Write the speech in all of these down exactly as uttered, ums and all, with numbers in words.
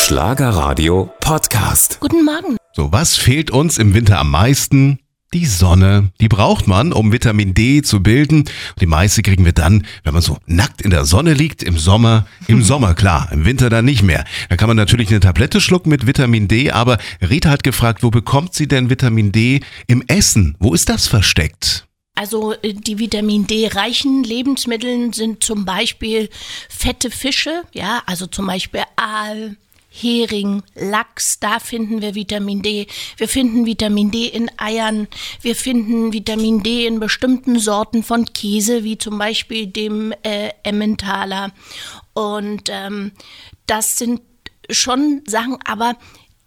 Schlagerradio Podcast. Guten Morgen. So, was fehlt uns im Winter am meisten? Die Sonne. Die braucht man, um Vitamin D zu bilden. Und die meiste kriegen wir dann, wenn man so nackt in der Sonne liegt, im Sommer. Im Sommer, klar, im Winter dann nicht mehr. Da kann man natürlich eine Tablette schlucken mit Vitamin D, aber Rita hat gefragt, wo bekommt sie denn Vitamin D? Im Essen. Wo ist das versteckt? Also die Vitamin D-reichen Lebensmittel sind zum Beispiel fette Fische, ja, also zum Beispiel Aal, Hering, Lachs, da finden wir Vitamin D. Wir finden Vitamin D in Eiern. Wir finden Vitamin D in bestimmten Sorten von Käse, wie zum Beispiel dem äh, Emmentaler. Und ähm, das sind schon Sachen, aber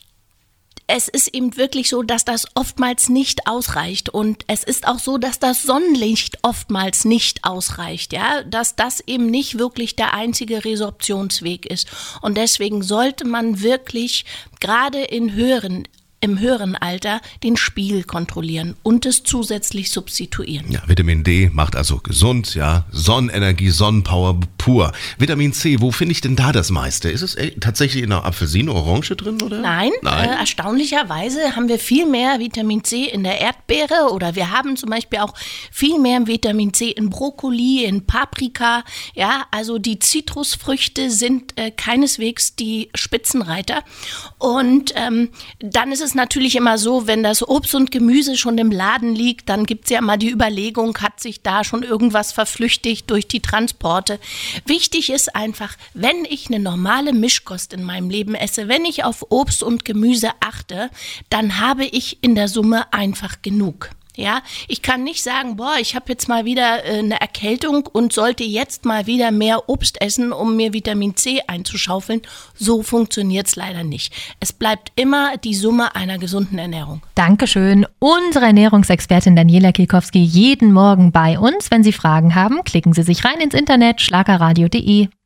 es ist eben wirklich so, dass das oftmals nicht ausreicht, und es ist auch so, dass das Sonnenlicht oftmals nicht ausreicht, ja, dass das eben nicht wirklich der einzige Resorptionsweg ist, und deswegen sollte man wirklich gerade in höheren im höheren Alter den Spiegel kontrollieren und es zusätzlich substituieren. Ja, Vitamin D macht also gesund, ja, Sonnenenergie, Sonnenpower pur. Vitamin C, wo finde ich denn da das meiste? Ist es äh, tatsächlich in der Apfelsine, Orange drin, oder? Nein, Nein. Äh, erstaunlicherweise haben wir viel mehr Vitamin C in der Erdbeere, oder wir haben zum Beispiel auch viel mehr Vitamin C in Brokkoli, in Paprika. Ja, also die Zitrusfrüchte sind äh, keineswegs die Spitzenreiter. Und ähm, dann ist es natürlich immer so, wenn das Obst und Gemüse schon im Laden liegt, dann gibt es ja immer die Überlegung, hat sich da schon irgendwas verflüchtigt durch die Transporte. Wichtig ist einfach, wenn ich eine normale Mischkost in meinem Leben esse, wenn ich auf Obst und Gemüse achte, dann habe ich in der Summe einfach genug. Ja, ich kann nicht sagen, boah, ich habe jetzt mal wieder äh, eine Erkältung und sollte jetzt mal wieder mehr Obst essen, um mir Vitamin C einzuschaufeln. So funktioniert es leider nicht. Es bleibt immer die Summe einer gesunden Ernährung. Dankeschön. Unsere Ernährungsexpertin Daniela Kielkowski jeden Morgen bei uns. Wenn Sie Fragen haben, klicken Sie sich rein ins Internet, schlagerradio punkt de.